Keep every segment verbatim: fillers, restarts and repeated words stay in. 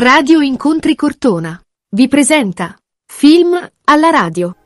Radio Incontri Cortona vi presenta Film alla radio.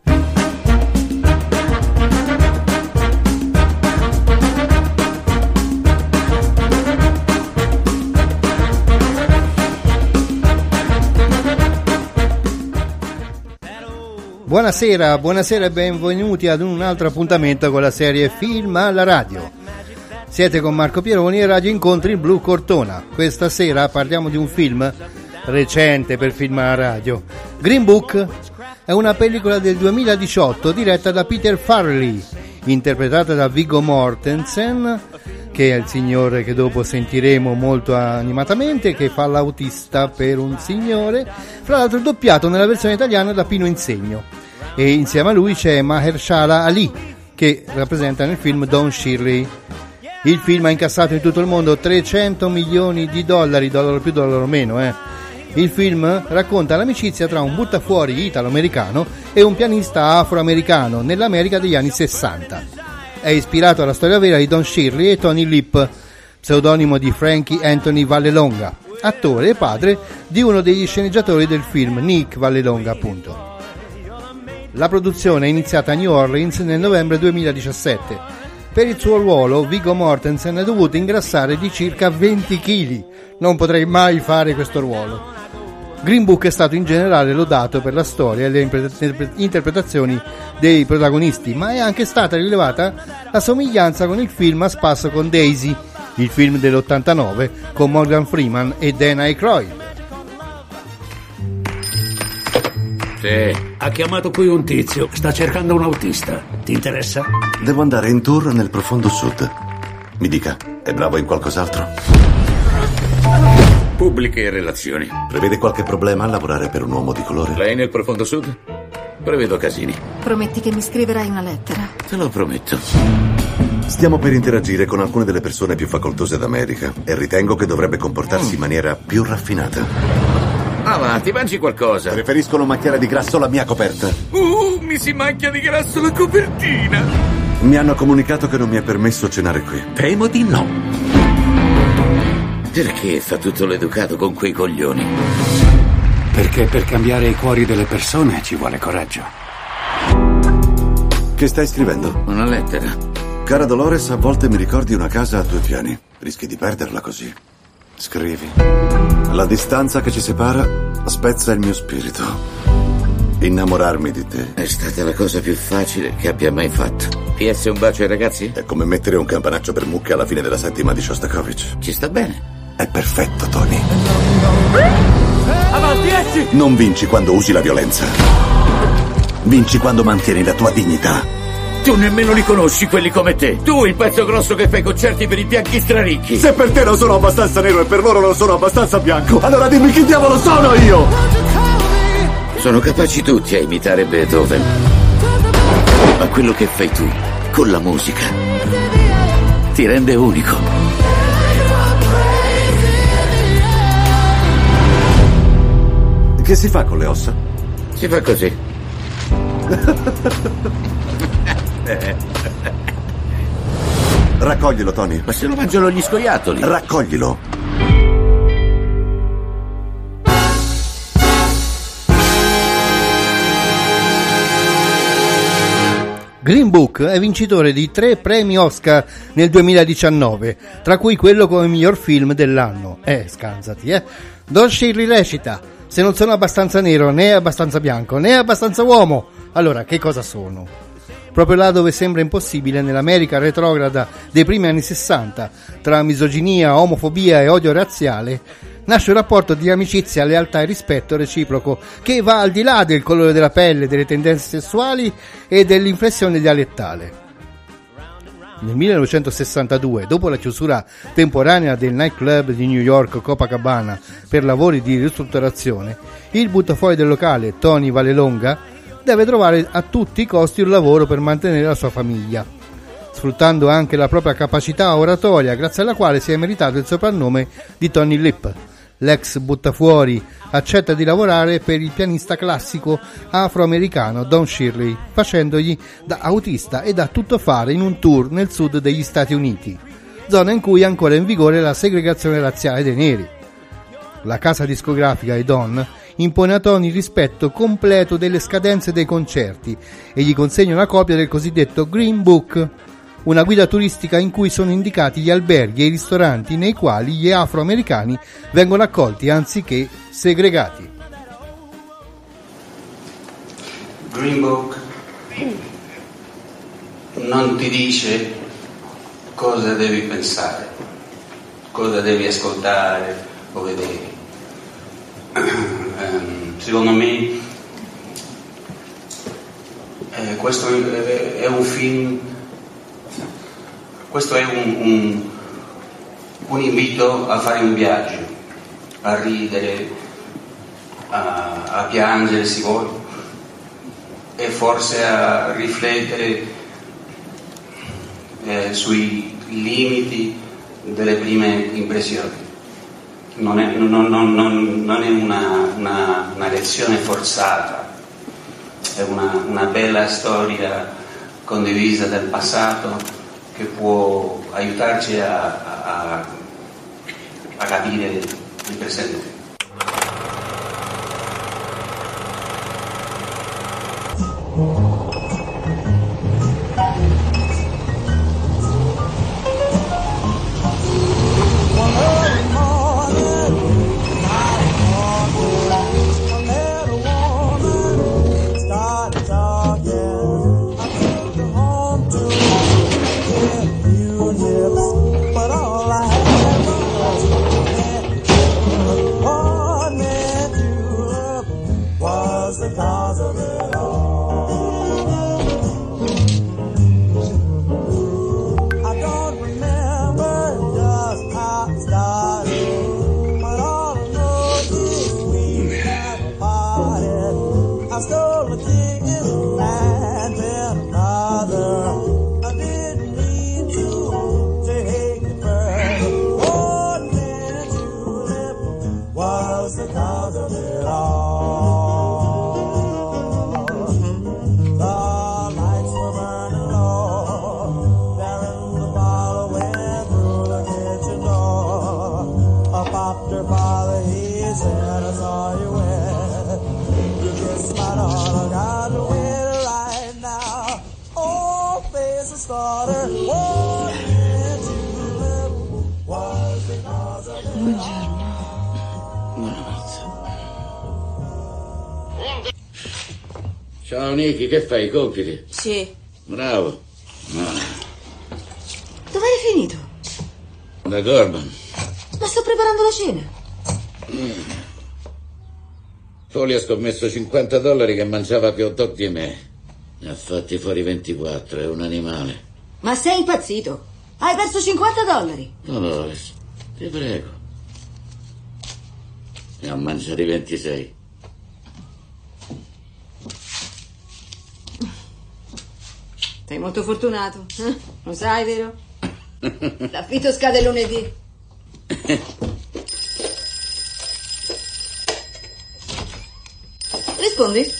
Buonasera, buonasera e benvenuti ad un altro appuntamento con la serie Film alla radio. Siete con Marco Pieroni e Radio Incontri Blu Cortona. Questa sera parliamo di un film recente per Film alla radio. Green Book è una pellicola del duemiladiciotto diretta da Peter Farrelly, interpretata da Viggo Mortensen, che è il signore che dopo sentiremo molto animatamente, che fa l'autista per un signore, fra l'altro doppiato nella versione italiana da Pino Insegno, e insieme a lui c'è Mahershala Ali, che rappresenta nel film Don Shirley. Il film ha incassato in tutto il mondo trecento milioni di dollari, dollaro più, dollaro meno, eh. Il film racconta l'amicizia tra un buttafuori italo-americano e un pianista afroamericano nell'America degli anni sessanta. È ispirato alla storia vera di Don Shirley e Tony Lip, pseudonimo di Frankie Anthony Vallelonga, attore e padre di uno degli sceneggiatori del film, Nick Vallelonga appunto. La produzione è iniziata a New Orleans nel novembre duemiladiciassette. Per il suo ruolo Viggo Mortensen è dovuto ingrassare di circa venti chili. Non potrei mai fare questo ruolo. Green Book è stato in generale lodato per la storia e le interpretazioni dei protagonisti, ma è anche stata rilevata la somiglianza con il film A spasso con Daisy, il film dell'ottantanove con Morgan Freeman e Dan Aykroyd. Sì, ha chiamato qui un tizio, sta cercando un autista. Ti interessa? Devo andare in tour nel profondo sud. Mi dica, è bravo in qualcos'altro? Pubbliche relazioni. Prevede qualche problema a lavorare per un uomo di colore? Lei nel profondo sud? Prevedo casini. Prometti che mi scriverai una lettera? Te lo prometto. Stiamo per interagire con alcune delle persone più facoltose d'America e ritengo che dovrebbe comportarsi in maniera più raffinata. Avanti, mangi qualcosa. Preferiscono macchiare di grasso la mia coperta. Uh, mi si macchia di grasso la copertina. Mi hanno comunicato che non mi è permesso cenare qui. Temo di no. Perché fa tutto l'educato con quei coglioni? Perché per cambiare i cuori delle persone ci vuole coraggio. Che stai scrivendo? Una lettera. Cara Dolores, a volte mi ricordi una casa a due piani. Rischi di perderla così. Scrivi. La distanza che ci separa spezza il mio spirito. Innamorarmi di te è stata la cosa più facile che abbia mai fatto. P S un bacio ai ragazzi? È come mettere un campanaccio per mucche alla fine della settima di Shostakovich. Ci sta bene. È perfetto, Tony. Avanti, esci! Non vinci quando usi la violenza. Vinci quando mantieni la tua dignità. Tu nemmeno li conosci quelli come te. Tu il pezzo grosso che fai concerti per i bianchi straricchi. Se per te non sono abbastanza nero e per loro non sono abbastanza bianco, allora dimmi chi diavolo sono io! Sono capaci tutti a imitare Beethoven. Ma quello che fai tu, con la musica, ti rende unico. Che si fa con le ossa? Si fa così. Raccoglilo, Tony. Ma se lo mangiano gli scoiattoli. Raccoglilo. Green Book è vincitore di tre premi Oscar nel duemiladiciannove, tra cui quello come miglior film dell'anno. Eh, scansati, eh. Don Shirley recita: se non sono abbastanza nero, né abbastanza bianco, né abbastanza uomo, allora che cosa sono? Proprio là dove sembra impossibile, nell'America retrograda dei primi anni sessanta, tra misoginia, omofobia e odio razziale, nasce un rapporto di amicizia, lealtà e rispetto reciproco che va al di là del colore della pelle, delle tendenze sessuali e dell'inflessione dialettale. Nel millenovecentosessantadue, dopo la chiusura temporanea del nightclub di New York Copacabana per lavori di ristrutturazione, il buttafuori del locale, Tony Vallelonga, deve trovare a tutti i costi un lavoro per mantenere la sua famiglia, sfruttando anche la propria capacità oratoria, grazie alla quale si è meritato il soprannome di Tony Lip. L'ex buttafuori accetta di lavorare per il pianista classico afroamericano Don Shirley, facendogli da autista e da tuttofare in un tour nel sud degli Stati Uniti, zona in cui è ancora in vigore la segregazione razziale dei neri. La casa discografica ai Don impone a Tony il rispetto completo delle scadenze dei concerti e gli consegna una copia del cosiddetto Green Book, una guida turistica in cui sono indicati gli alberghi e i ristoranti nei quali gli afroamericani vengono accolti anziché segregati. Green Book non ti dice cosa devi pensare, cosa devi ascoltare o vedere. Secondo me eh, questo è, è un film, questo è un, un, un invito a fare un viaggio, a ridere, a, a piangere se vuoi, e forse a riflettere eh, sui limiti delle prime impressioni. Non è, non, non, non, non è una, una, una lezione forzata, è una, una bella storia condivisa del passato che può aiutarci a, a, a capire il presente. Ciao Niki, che fai? I compiti? Sì. Bravo. No. Dove hai finito? Da Gorman. Ma sto preparando la cena. Mm. Folli ha scommesso cinquanta dollari che mangiava più hot dog di me. Ne ha fatti fuori ventiquattro, è un animale. Ma sei impazzito? Hai perso cinquanta dollari? Dolores, ti prego. Ne ho mangiati ventisei. Sei molto fortunato, eh? Lo sai, vero? L'affitto scade lunedì. Rispondi?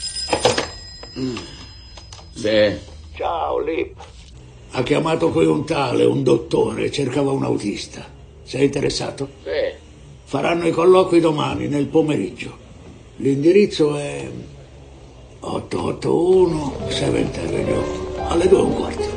Sì. Ciao, Lip. Ha chiamato qui un tale, un dottore, cercava un autista. Sei interessato? Sì. Faranno i colloqui domani, nel pomeriggio. L'indirizzo è ottocentottantuno Seventh Avenue. Alle due e un quarto.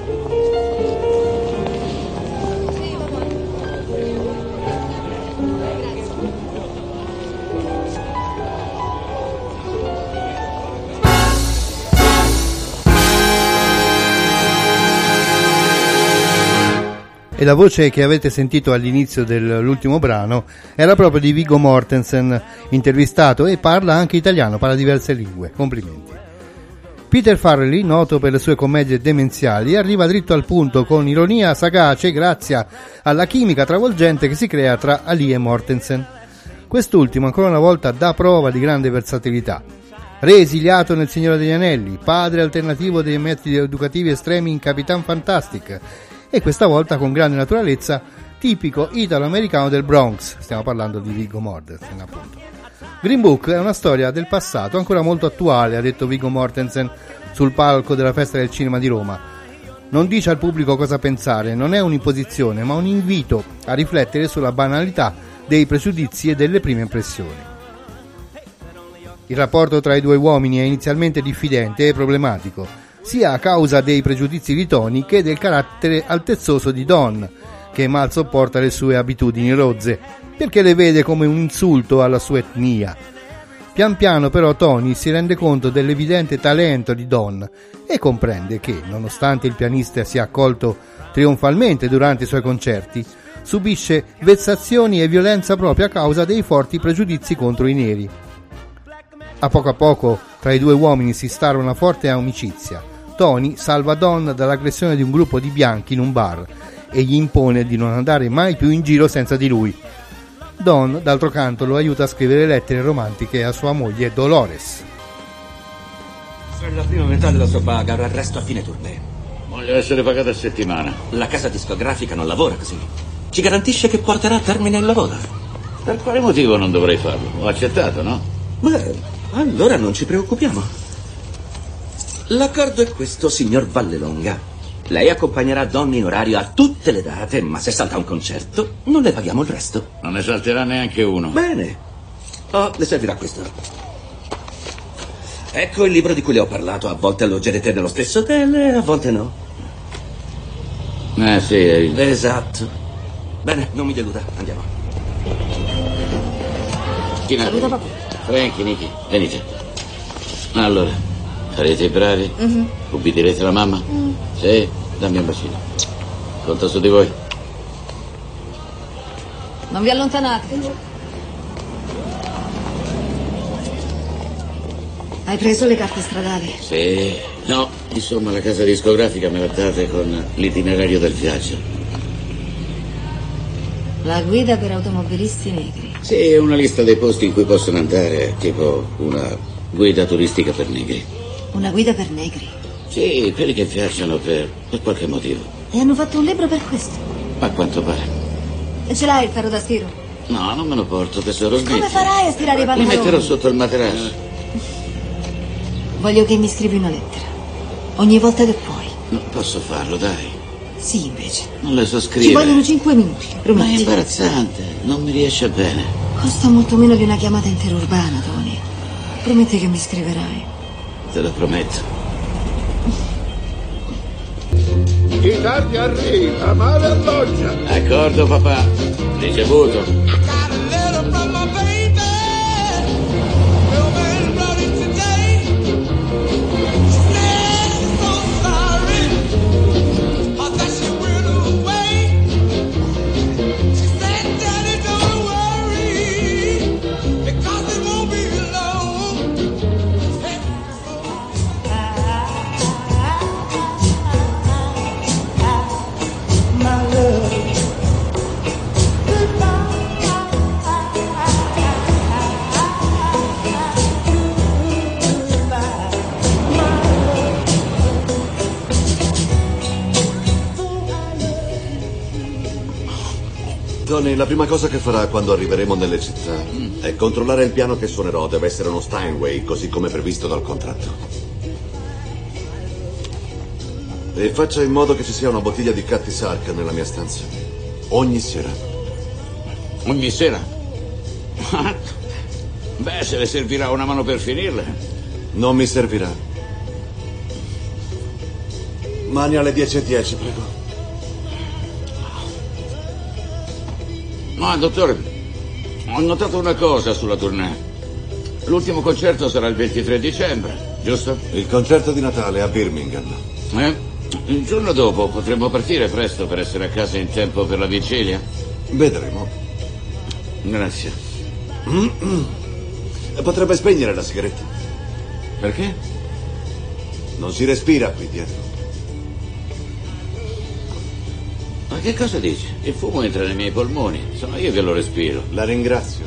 E la voce che avete sentito all'inizio dell'ultimo brano era proprio di Viggo Mortensen, intervistato, e parla anche italiano, parla diverse lingue. Complimenti. Peter Farrelly, noto per le sue commedie demenziali, arriva dritto al punto con ironia sagace grazie alla chimica travolgente che si crea tra Ali e Mortensen. Quest'ultimo ancora una volta dà prova di grande versatilità. Re esiliato nel Signore degli Anelli, padre alternativo dei metodi educativi estremi in Capitan Fantastic, e questa volta con grande naturalezza tipico italo-americano del Bronx. Stiamo parlando di Viggo Mortensen, appunto. Green Book è una storia del passato ancora molto attuale, ha detto Viggo Mortensen sul palco della Festa del Cinema di Roma. Non dice al pubblico cosa pensare, non è un'imposizione, ma un invito a riflettere sulla banalità dei pregiudizi e delle prime impressioni. Il rapporto tra i due uomini è inizialmente diffidente e problematico, sia a causa dei pregiudizi di Tony che del carattere altezzoso di Don, che mal sopporta le sue abitudini rozze, perché le vede come un insulto alla sua etnia. Pian piano però Tony si rende conto dell'evidente talento di Don e comprende che, nonostante il pianista sia accolto trionfalmente durante i suoi concerti, subisce vessazioni e violenza proprio a causa dei forti pregiudizi contro i neri. A poco a poco tra i due uomini si instaura una forte amicizia. Tony salva Don dall'aggressione di un gruppo di bianchi in un bar e gli impone di non andare mai più in giro senza di lui. Don, d'altro canto, lo aiuta a scrivere lettere romantiche a sua moglie Dolores. Se la prima metà della sua paga, avrà il resto a fine tournée. Voglio essere pagata a settimana. La casa discografica non lavora così. Ci garantisce che porterà a termine il lavoro. Per quale motivo non dovrei farlo? Ho accettato, no? Beh, allora non ci preoccupiamo. L'accordo è questo, signor Vallelonga. Lei accompagnerà Don in orario a tutte le date, ma se salta un concerto non le paghiamo il resto. Non ne salterà neanche uno. Bene. Oh, le servirà questo. Ecco il libro di cui le ho parlato. A volte alloggerete nello stesso hotel e a volte no. Eh sì, è... Esatto. Bene, non mi deluda. Andiamo. Saluta papà. Frankie, Nicky, venite. Allora, sarete bravi? Mm-hmm. Ubbidirete la mamma? Mm. Sì, dammi un bacino. Conto su di voi. Non vi allontanate. Hai preso le carte stradali? Sì. No, insomma la casa discografica me l'ha data con l'itinerario del viaggio. La guida per automobilisti negri. Sì, una lista dei posti in cui possono andare, tipo una guida turistica per negri. Una guida per negri? Sì, quelli che viaggiano per, per qualche motivo. E hanno fatto un libro per questo? A quanto pare. E ce l'hai il ferro da stiro? No, non me lo porto, tesoro, smetti. Come farai a stirare i Li pantaloni? metterò sotto il materasso. Voglio che mi scrivi una lettera. Ogni volta che puoi. Non posso farlo, dai. Sì, invece. Non le so scrivere. Ci vogliono cinque minuti, Ma è prometti. imbarazzante, non mi riesce bene. Costa molto meno di una chiamata interurbana, Tony. Prometti che mi scriverai. Te lo prometto. Chi tardi arriva, male alloggia. D'accordo, papà. Ricevuto. Tony, la prima cosa che farà quando arriveremo nelle città è controllare il piano che suonerò. Deve essere uno Steinway, così come previsto dal contratto. E faccia in modo che ci sia una bottiglia di Cathy Sark nella mia stanza. Ogni sera. Ogni sera? Beh, se le servirà una mano per finirle. Non mi servirà. Mani alle dieci e dieci, prego. No, dottore, ho notato una cosa sulla tournée. L'ultimo concerto sarà il ventitré dicembre, giusto? Il concerto di Natale a Birmingham. Eh? Il giorno dopo potremmo partire presto per essere a casa in tempo per la vigilia? Vedremo. Grazie. Potrebbe spegnere la sigaretta. Perché? Non si respira qui dietro. Ma che cosa dici? Il fumo entra nei miei polmoni. Sono io che lo respiro. La ringrazio.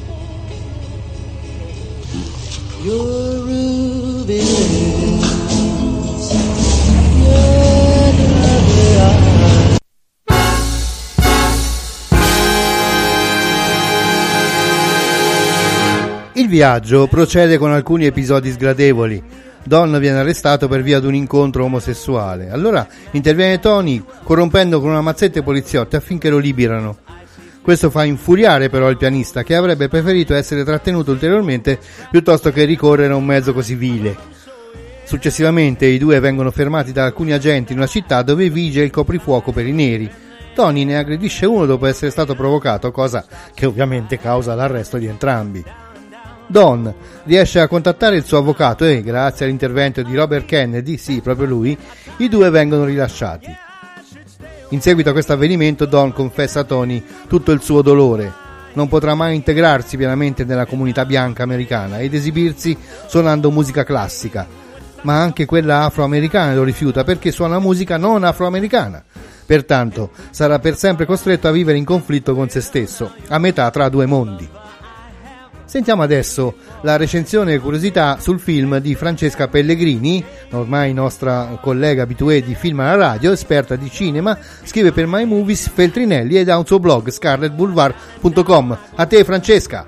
Il viaggio procede con alcuni episodi sgradevoli. Don viene arrestato per via di un incontro omosessuale. Allora interviene Tony corrompendo con una mazzetta i poliziotti affinché lo liberano. Questo fa infuriare però il pianista, che avrebbe preferito essere trattenuto ulteriormente piuttosto che ricorrere a un mezzo così vile. Successivamente i due vengono fermati da alcuni agenti in una città dove vige il coprifuoco per i neri. Tony ne aggredisce uno dopo essere stato provocato, cosa che ovviamente causa l'arresto di entrambi. Don riesce a contattare il suo avvocato e, grazie all'intervento di Robert Kennedy, sì, proprio lui, i due vengono rilasciati. In seguito a questo avvenimento, Don confessa a Tony tutto il suo dolore. Non potrà mai integrarsi pienamente nella comunità bianca americana ed esibirsi suonando musica classica, ma anche quella afroamericana lo rifiuta perché suona musica non afroamericana. Pertanto sarà per sempre costretto a vivere in conflitto con se stesso, a metà tra due mondi. Sentiamo adesso la recensione e curiosità sul film di Francesca Pellegrini, ormai nostra collega abituée di Film alla Radio, esperta di cinema, scrive per My Movies Feltrinelli ed ha un suo blog scarlet boulevard punto com. A te Francesca!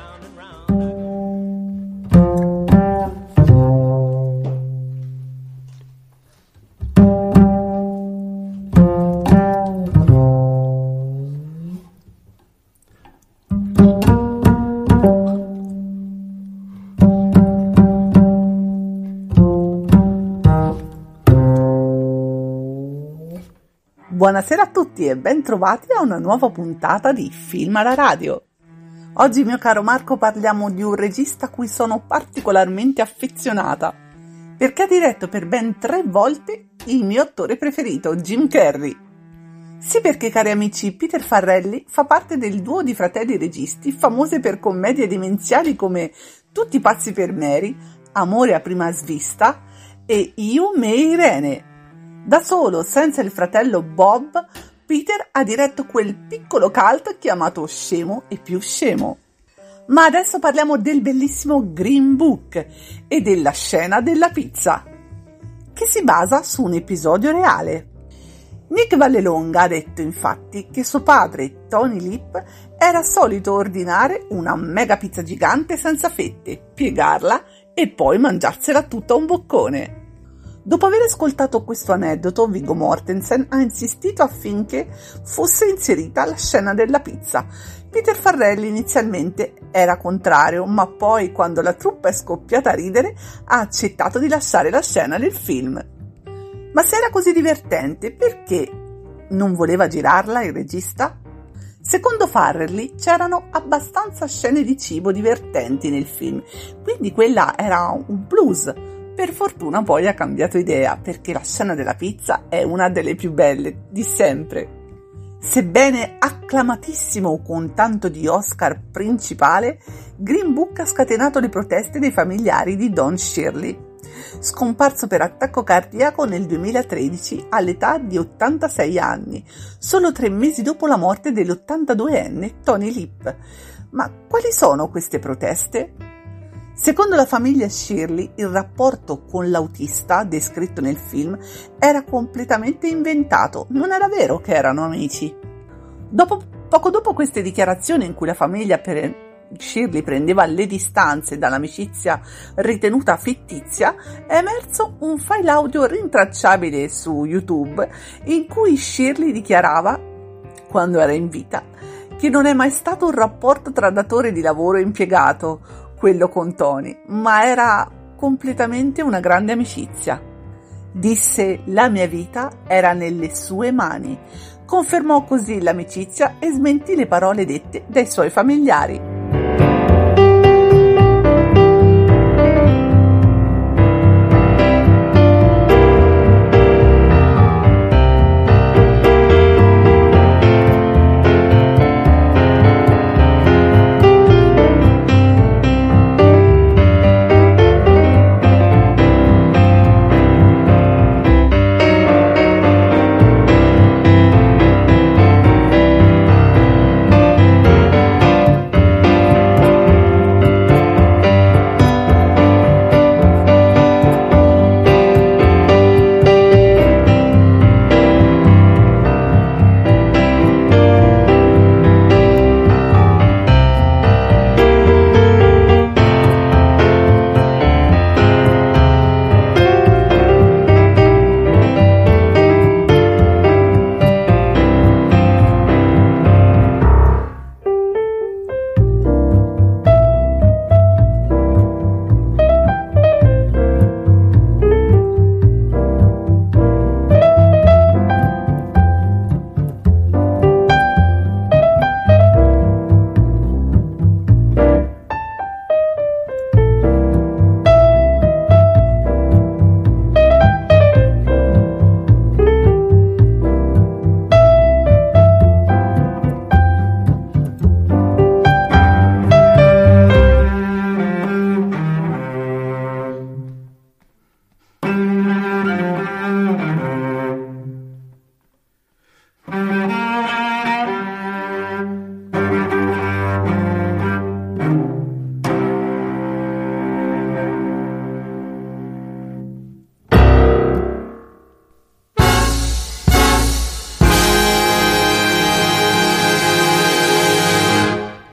Buonasera a tutti e ben trovati a una nuova puntata di Film alla Radio. Oggi, mio caro Marco, parliamo di un regista a cui sono particolarmente affezionata, perché ha diretto per ben tre volte il mio attore preferito, Jim Carrey. Sì, perché, cari amici, Peter Farrelly fa parte del duo di fratelli registi famose per commedie demenziali come Tutti pazzi per Mary, Amore a prima svista e Io, me e Irene. Da solo, senza il fratello Bob, Peter ha diretto quel piccolo cult chiamato Scemo e più scemo. Ma adesso parliamo del bellissimo Green Book e della scena della pizza, che si basa su un episodio reale. Nick Vallelonga ha detto infatti che suo padre, Tony Lip, era solito ordinare una mega pizza gigante senza fette, piegarla e poi mangiarsela tutta a un boccone. Dopo aver ascoltato questo aneddoto, Viggo Mortensen ha insistito affinché fosse inserita la scena della pizza. Peter Farrelly inizialmente era contrario, ma poi, quando la truppa è scoppiata a ridere, ha accettato di lasciare la scena nel film. Ma se era così divertente, perché non voleva girarla il regista? Secondo Farrelly c'erano abbastanza scene di cibo divertenti nel film, quindi quella era un plus. Per fortuna poi ha cambiato idea, perché la scena della pizza è una delle più belle di sempre. Sebbene acclamatissimo con tanto di Oscar principale, Green Book ha scatenato le proteste dei familiari di Don Shirley, scomparso per attacco cardiaco nel duemilatredici all'età di ottantasei anni, solo tre mesi dopo la morte dell'ottantaduenne Tony Lip. Ma quali sono queste proteste? Secondo la famiglia Shirley, il rapporto con l'autista descritto nel film era completamente inventato, non era vero che erano amici. Dopo, poco dopo queste dichiarazioni, in cui la famiglia per Shirley prendeva le distanze dall'amicizia ritenuta fittizia, è emerso un file audio rintracciabile su YouTube in cui Shirley dichiarava, quando era in vita, che non è mai stato un rapporto tra datore di lavoro e impiegato, quello con Tony, ma era completamente una grande amicizia. Disse: la mia vita era nelle sue mani. Confermò così l'amicizia e smentì le parole dette dai suoi familiari.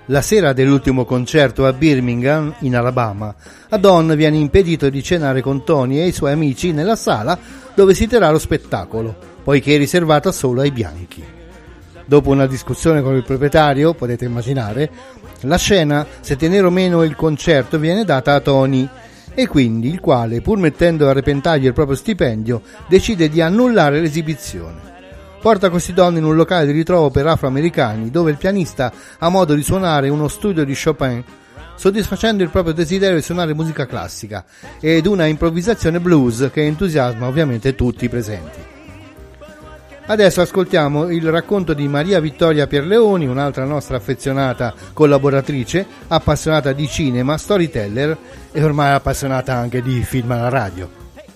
La sera dell'ultimo concerto a Birmingham, in Alabama, a Don viene impedito di cenare con Tony e i suoi amici nella sala dove si terrà lo spettacolo, poiché è riservata solo ai bianchi. Dopo una discussione con il proprietario, potete immaginare, la scena, se tenere o meno il concerto, viene data a Tony, e quindi il quale, pur mettendo a repentaglio il proprio stipendio, decide di annullare l'esibizione. Porta così Don in un locale di ritrovo per afroamericani, dove il pianista ha modo di suonare uno studio di Chopin, soddisfacendo il proprio desiderio di suonare musica classica ed una improvvisazione blues che entusiasma ovviamente tutti i presenti. Adesso ascoltiamo il racconto di Maria Vittoria Pierleoni, un'altra nostra affezionata collaboratrice, appassionata di cinema, storyteller e ormai appassionata anche di film alla radio.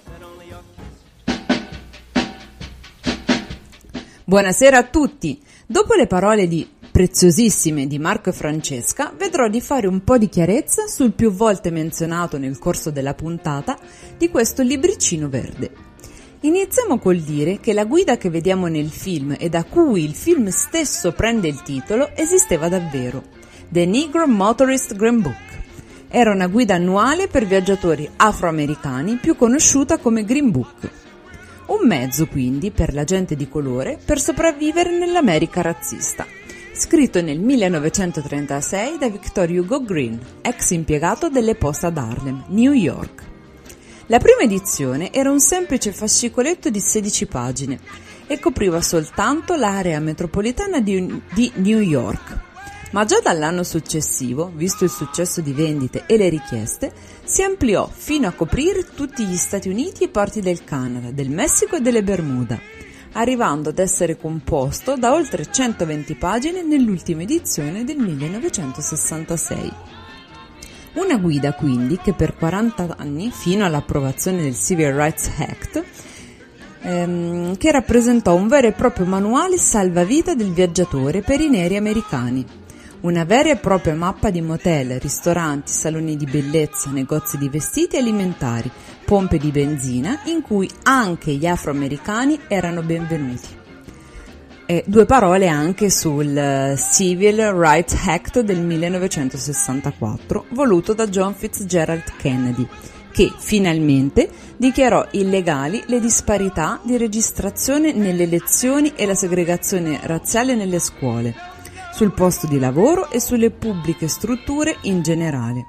Buonasera a tutti. Dopo le parole di preziosissime di Marco e Francesca, vedrò di fare un po' di chiarezza sul più volte menzionato nel corso della puntata di questo libricino verde. Iniziamo col dire che la guida che vediamo nel film e da cui il film stesso prende il titolo esisteva davvero, The Negro Motorist Green Book. Era una guida annuale per viaggiatori afroamericani, più conosciuta come Green Book. Un mezzo quindi per la gente di colore per sopravvivere nell'America razzista, scritto nel millenovecentotrentasei da Victor Hugo Green, ex impiegato delle poste ad Harlem, New York. La prima edizione era un semplice fascicoletto di sedici pagine e copriva soltanto l'area metropolitana di, di New York. Ma già dall'anno successivo, visto il successo di vendite e le richieste, si ampliò fino a coprire tutti gli Stati Uniti e parti del Canada, del Messico e delle Bermuda, arrivando ad essere composto da oltre centoventi pagine nell'ultima edizione del millenovecentosessantasei. Una guida quindi che per quaranta anni, fino all'approvazione del Civil Rights Act, ehm, che rappresentò un vero e proprio manuale salvavita del viaggiatore per i neri americani. Una vera e propria mappa di motel, ristoranti, saloni di bellezza, negozi di vestiti e alimentari, pompe di benzina, in cui anche gli afroamericani erano benvenuti. E due parole anche sul Civil Rights Act del millenovecentosessantaquattro, voluto da John Fitzgerald Kennedy, che finalmente dichiarò illegali le disparità di registrazione nelle elezioni e la segregazione razziale nelle scuole, sul posto di lavoro e sulle pubbliche strutture in generale.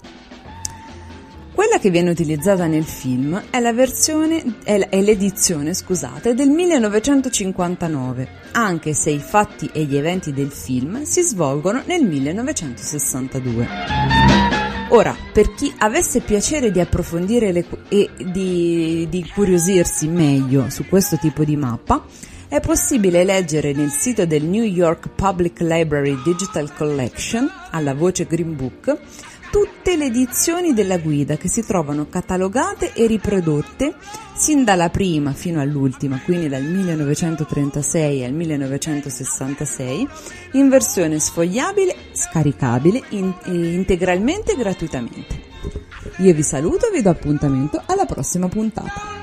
Quella che viene utilizzata nel film è la versione è l'edizione, scusate, del millenovecentocinquantanove, anche se i fatti e gli eventi del film si svolgono nel millenovecentosessantadue. Ora, per chi avesse piacere di approfondire le, e di, di incuriosirsi meglio su questo tipo di mappa, è possibile leggere nel sito del New York Public Library Digital Collection, alla voce Green Book, tutte le edizioni della guida che si trovano catalogate e riprodotte sin dalla prima fino all'ultima, quindi dal millenovecentotrentasei al millenovecentosessantasei, in versione sfogliabile, scaricabile in, integralmente e gratuitamente. Io vi saluto e vi do appuntamento alla prossima puntata.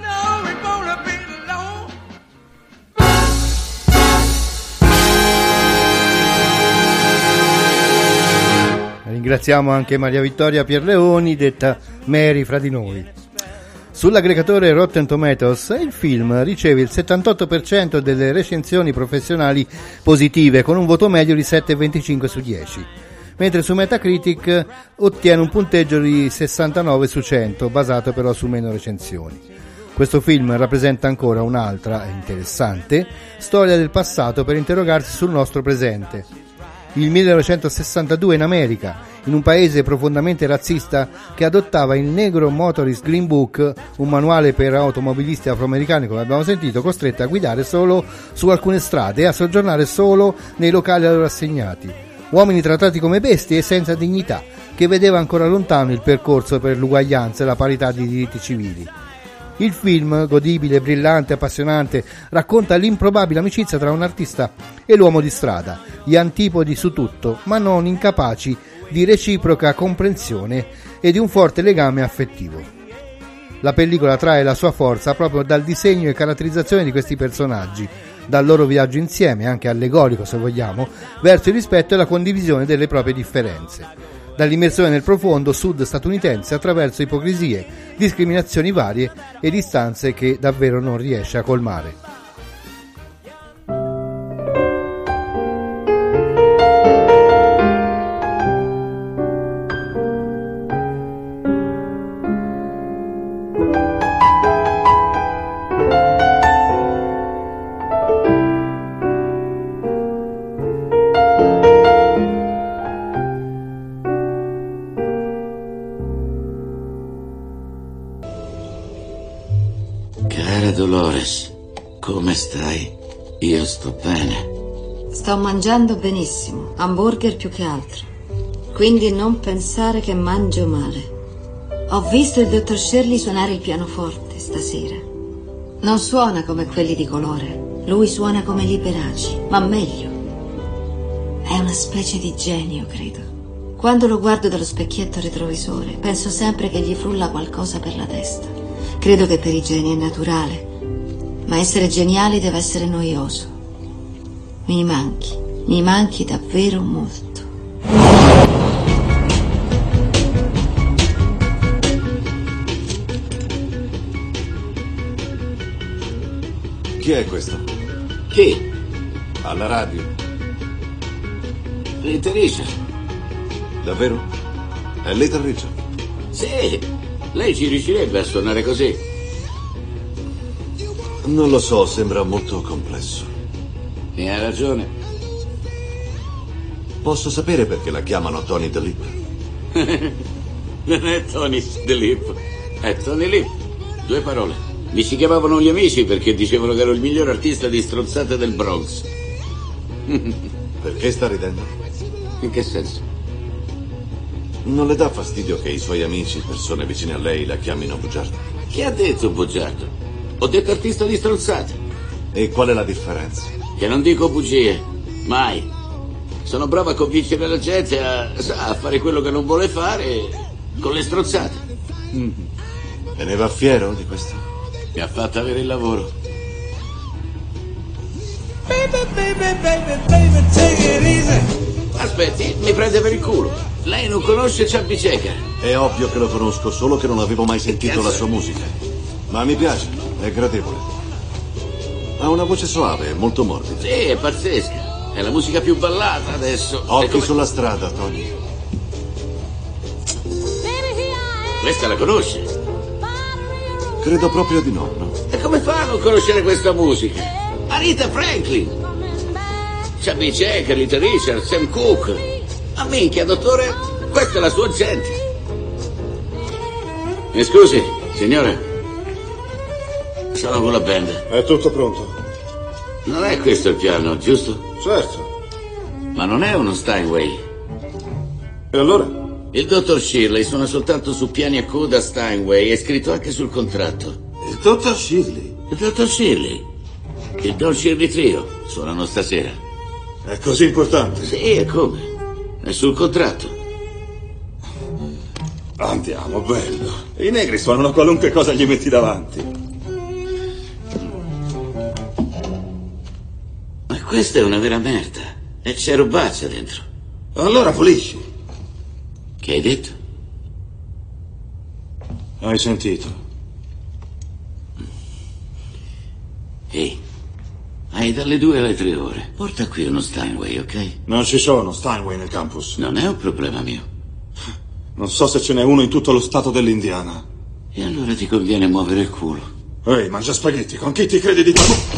Ringraziamo anche Maria Vittoria Pierleoni, detta Mary fra di noi. Sull'aggregatore Rotten Tomatoes il film riceve il settantotto per cento delle recensioni professionali positive, con un voto medio di sette virgola venticinque su dieci, mentre su Metacritic ottiene un punteggio di sessantanove su cento, basato però su meno recensioni. Questo film rappresenta ancora un'altra, interessante, storia del passato per interrogarsi sul nostro presente. Il millenovecentosessantadue in America, in un paese profondamente razzista che adottava il Negro Motorist Green Book, un manuale per automobilisti afroamericani, come abbiamo sentito, costretti a guidare solo su alcune strade e a soggiornare solo nei locali a loro assegnati. Uomini trattati come bestie e senza dignità, che vedeva ancora lontano il percorso per l'uguaglianza e la parità di diritti civili. Il film, godibile, brillante, appassionante, racconta l'improbabile amicizia tra un artista e l'uomo di strada, gli antipodi su tutto, ma non incapaci di reciproca comprensione e di un forte legame affettivo. La pellicola trae la sua forza proprio dal disegno e caratterizzazione di questi personaggi, dal loro viaggio insieme, anche allegorico se vogliamo, verso il rispetto e la condivisione delle proprie differenze, dall'immersione nel profondo sud statunitense attraverso ipocrisie, discriminazioni varie e distanze che davvero non riesce a colmare. Dolores, come stai? Io sto bene. Sto mangiando benissimo, hamburger più che altro. Quindi non pensare che mangio male. Ho visto il dottor Shirley suonare il pianoforte stasera. Non suona come quelli di colore. Lui suona come Liberace, ma meglio. È una specie di genio, credo. Quando lo guardo dallo specchietto retrovisore, penso sempre che gli frulla qualcosa per la testa. Credo che per i geni è naturale, ma essere geniali deve essere noioso. Mi manchi, mi manchi davvero molto. Chi è questo? Chi? Alla radio. Little Richard. Davvero? È Little Richard? Sì. Lei ci riuscirebbe a suonare così? Non lo so, sembra molto complesso. E ha ragione. Posso sapere perché la chiamano Tony the Lip? Non è Tony the Lip, è Tony Lip. Due parole. Mi si chiamavano gli amici perché dicevano che ero il miglior artista di stronzate del Bronx. Perché sta ridendo? In che senso? Non le dà fastidio che i suoi amici, persone vicine a lei, la chiamino bugiardo? Chi ha detto bugiardo? Ho detto artista di stronzate. E qual è la differenza? Che non dico bugie, mai. Sono bravo a convincere la gente a, a fare quello che non vuole fare con le stronzate. Mm. E ne va fiero di questo? Mi ha fatto avere il lavoro. Baby, baby, baby, baby, take it easy. Aspetti, mi prende per il culo. Lei non conosce Chubby Checker? È ovvio che lo conosco, solo che non avevo mai sentito la sua musica. Ma mi piace, è gradevole. Ha una voce soave, molto morbida. Sì, è pazzesca. È la musica più ballata adesso. Occhi come... sulla strada, Tony. Questa la conosce? Credo proprio di no, no? E come fa a non conoscere questa musica? Aretha Franklin, Chubby Checker, Little Richard, Sam Cooke. A minchia, dottore, questa è la sua gente. Mi scusi, signore. Sono con la band. È tutto pronto. Non è questo il piano, giusto? Certo. Ma non è uno Steinway. E allora? Il dottor Shirley suona soltanto su piani a coda Steinway, è scritto anche sul contratto. Il dottor Shirley? Il dottor Shirley. Il Don Shirley Trio suonano stasera. È così importante? Sì, e come? È sul contratto. Andiamo, bello. I negri suonano qualunque cosa gli metti davanti. Ma questa è una vera merda. E c'è robaccia dentro. Allora pulisci. Che hai detto? Hai sentito? Ehi, hai dalle due alle tre ore. Porta qui uno Steinway, ok? Non ci sono Steinway nel campus. Non è un problema mio. Non so se ce n'è uno in tutto lo stato dell'Indiana. E allora ti conviene muovere il culo. Ehi, mangia spaghetti, con chi ti credi di...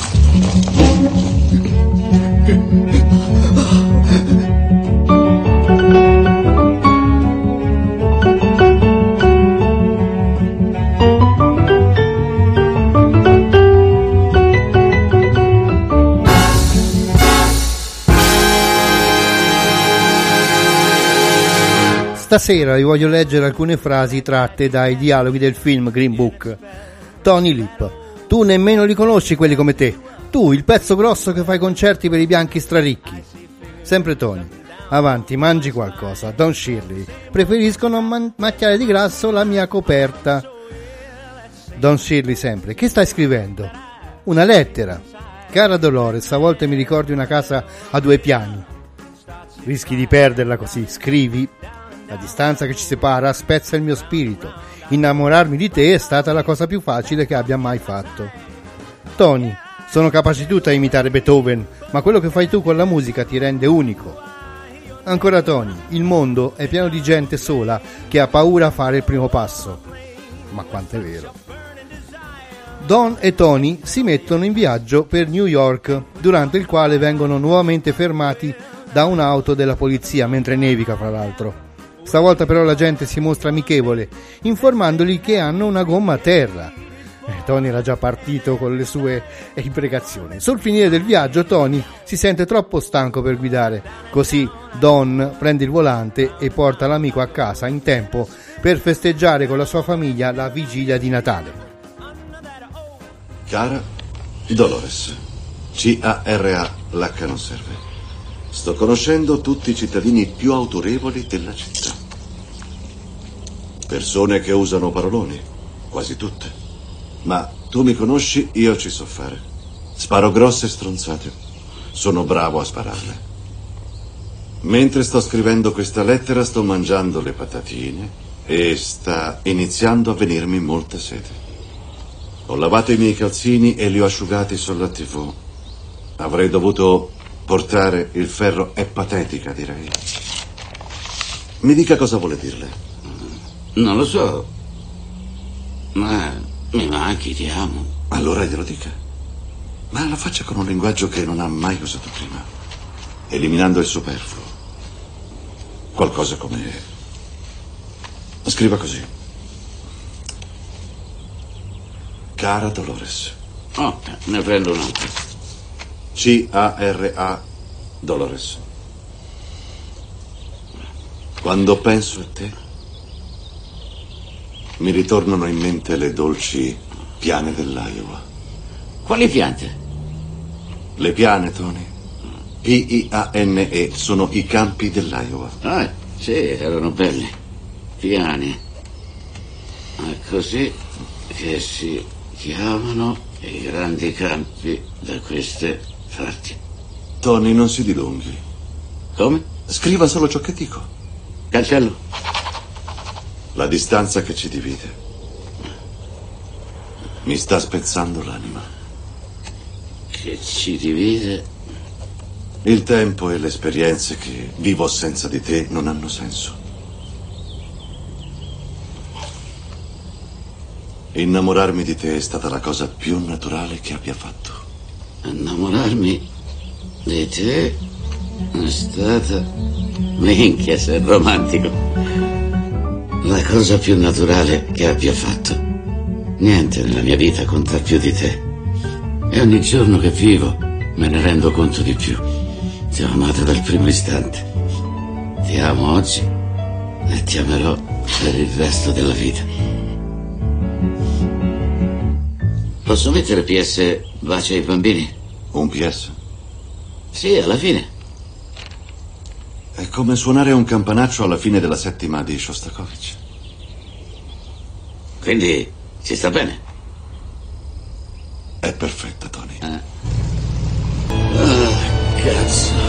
Stasera vi voglio leggere alcune frasi tratte dai dialoghi del film Green Book. Tony Lip: tu nemmeno li conosci quelli come te. Tu, il pezzo grosso che fai concerti per i bianchi straricchi. Sempre Tony: avanti, mangi qualcosa. Don Shirley: preferisco non man- macchiare di grasso la mia coperta. Don Shirley sempre: che stai scrivendo? Una lettera. Cara Dolores, a volte mi ricordi una casa a due piani. Rischi di perderla così. Scrivi: la distanza che ci separa spezza il mio spirito. Innamorarmi di te è stata la cosa più facile che abbia mai fatto. Tony, sono capace tutte a imitare Beethoven, ma quello che fai tu con la musica ti rende unico. Ancora Tony, il mondo è pieno di gente sola che ha paura a fare il primo passo. Ma quanto è vero. Don e Tony si mettono in viaggio per New York, durante il quale vengono nuovamente fermati da un'auto della polizia mentre nevica, fra l'altro. Stavolta però la gente si mostra amichevole, informandoli che hanno una gomma a terra. Tony era già partito con le sue imprecazioni. Sul finire del viaggio Tony si sente troppo stanco per guidare, così Don prende il volante e porta l'amico a casa in tempo per festeggiare con la sua famiglia la vigilia di Natale. Cara Dolores, C A R A, l'H non serve. Sto conoscendo tutti i cittadini più autorevoli della città. Persone che usano paroloni, quasi tutte. Ma tu mi conosci, io ci so fare. Sparo grosse stronzate. Sono bravo a spararle. Mentre sto scrivendo questa lettera sto mangiando le patatine e sta iniziando a venirmi molta sete. Ho lavato i miei calzini e li ho asciugati sulla tivù. Avrei dovuto portare il ferro. È patetica, direi. Mi dica cosa vuole dirle. Non lo so. Ma mi manchi, ti amo. Allora glielo dica. Ma la faccia con un linguaggio che non ha mai usato prima, eliminando il superfluo. Qualcosa come... Scriva così. Cara Dolores. Oh, ne prendo un altro. C A R A Dolores. Quando penso a te, mi ritornano in mente le dolci piane dell'Iowa. Quali piante? Le piane, Tony. P I A N E, sono i campi dell'Iowa. Ah, sì, erano belli. Piani. È così che si chiamano i grandi campi da queste parti. Tony, non si dilunghi. Come? Scriva solo ciò che dico. Cancello. La distanza che ci divide mi sta spezzando l'anima. Che ci divide? Il tempo e le esperienze che vivo senza di te non hanno senso. Innamorarmi di te è stata la cosa più naturale che abbia fatto. Innamorarmi di te è stata... Minchia, sei romantico. La cosa più naturale che abbia fatto. Niente nella mia vita conta più di te. E ogni giorno che vivo me ne rendo conto di più. Ti ho amato dal primo istante. Ti amo oggi e ti amerò per il resto della vita. Posso mettere P S Bacia ai bambini? Un P S? Sì, alla fine. È come suonare un campanaccio alla fine della settima di Shostakovich. Quindi ci sta bene? È perfetta, Tony. Ah, ah cazzo.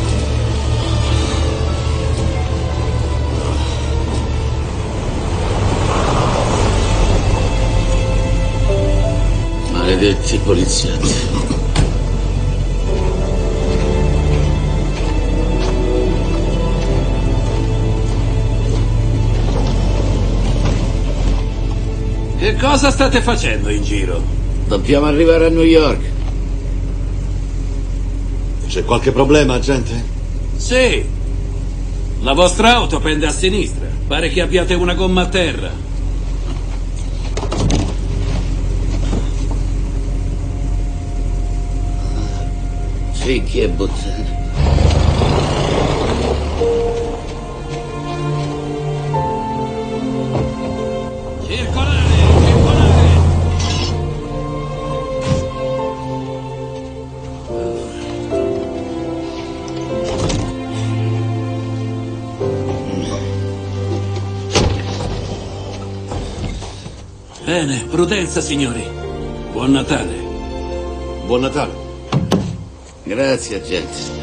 Maledetti poliziotti. Che cosa state facendo in giro? Dobbiamo arrivare a New York. C'è qualche problema, agente? Sì. La vostra auto pende a sinistra. Pare che abbiate una gomma a terra. Fichi e bottene. Circolare, circolare. Bene, prudenza, signori. Buon Natale. Buon Natale. Grazie, gente.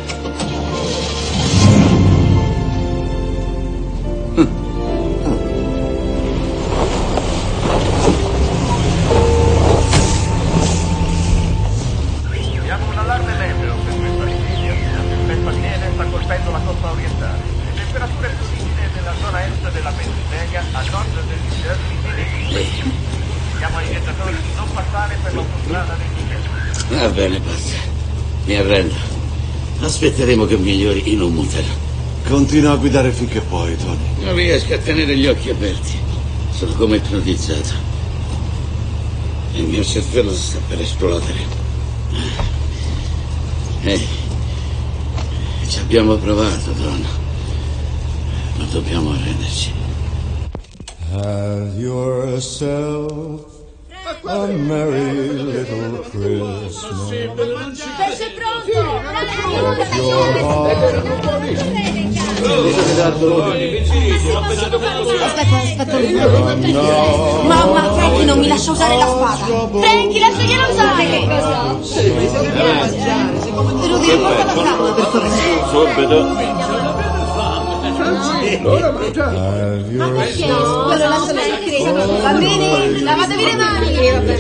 Abbiamo un allarme meteo per questa Sicilia. Il tempestiere sta colpendo la costa orientale. Le temperature più rigide nella zona est della Pennsylvania, a nord del New Jersey e dei Queens. Chiamo ai viaggiatori di non passare per l'autostrada del New. Va bene, basta. Mi arrendo. Aspetteremo che migliori in un motel. Continua a guidare finché puoi, Tony. Non riesco a tenere gli occhi aperti. Sono come ipnotizzato. Il mio cervello sta per esplodere. Ehi, ci abbiamo provato, Don. Ma dobbiamo arrenderci. Have yourself a merry little Christmas. Pesce pronto! Let your heart Aspetta, aspetta. Mamma, Frankie non mi lascia usare la spada. Frankie, lasciagliela usare. Che cosa? Rudy, porta la calma, per favore. Subito. Quello lascia lei. Bambini, lavatevi le mani.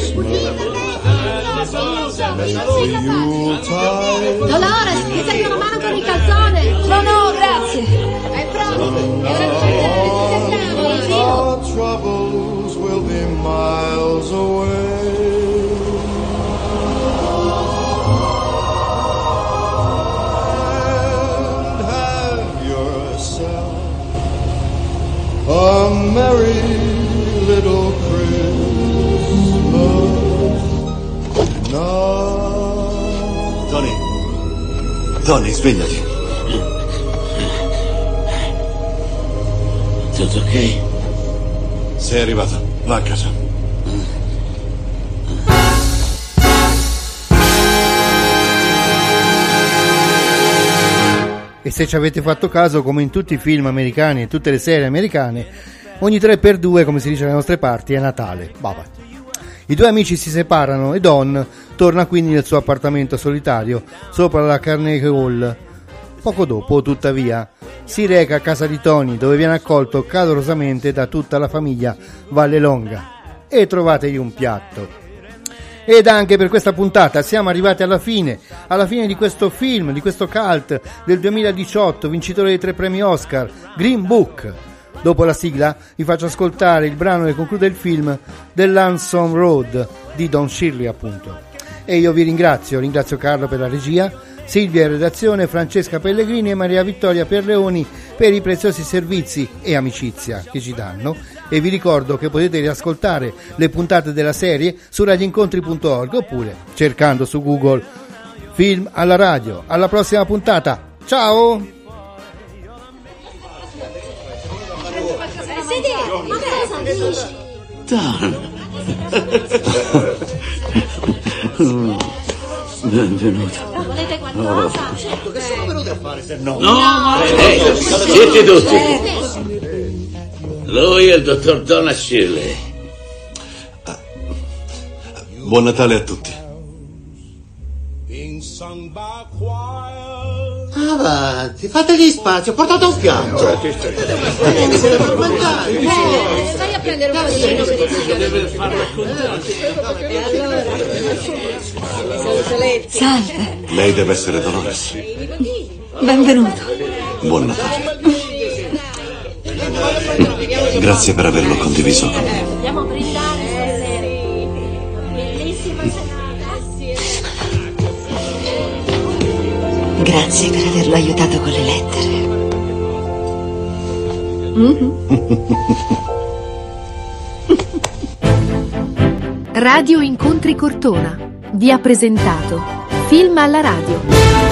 Dolores, ti serve una mano con il calzone. No, no, grazie. È pronto. È una Our troubles will be miles away. And have yourself a merry little Christmas now. Tony. Tony, svegliati. Tutto ok? Sei arrivato. Va a casa. E se ci avete fatto caso, come in tutti i film americani e tutte le serie americane, ogni tre per due, come si dice dalle nostre parti, è Natale. Baba. I due amici si separano e Don torna quindi nel suo appartamento solitario sopra la Carnegie Hall. Poco dopo, tuttavia, si reca a casa di Tony, dove viene accolto calorosamente da tutta la famiglia Vallelonga. E trovategli un piatto. Ed anche per questa puntata siamo arrivati alla fine, alla fine di questo film, di questo cult del duemiladiciotto, vincitore dei tre premi Oscar, Green Book. Dopo la sigla vi faccio ascoltare il brano che conclude il film, The Lonesome Road, di Don Shirley appunto. E io vi ringrazio, ringrazio Carlo per la regia, Silvia in redazione, Francesca Pellegrini e Maria Vittoria Perleoni per i preziosi servizi e amicizia che ci danno, e vi ricordo che potete riascoltare le puntate della serie su radioincontri punto org oppure cercando su Google Film alla Radio. Alla prossima puntata, ciao! Benvenuto. Volete qualcosa? Certo, che sono venuti a fare se no? No, no, ehi, zitti tutti. Lui è il dottor Donna Shirley. Buon Natale a tutti. Avanti, fategli spazio, portate un piatto. Vai a prendere un po' di Salve, Lei deve essere Dolores. benvenuto. Buon Natale. Grazie per averlo condiviso con me. Andiamo a brindare stasera. Bellissima serata. Grazie per averlo aiutato con le lettere. Radio Incontri Cortona vi ha presentato Film alla Radio.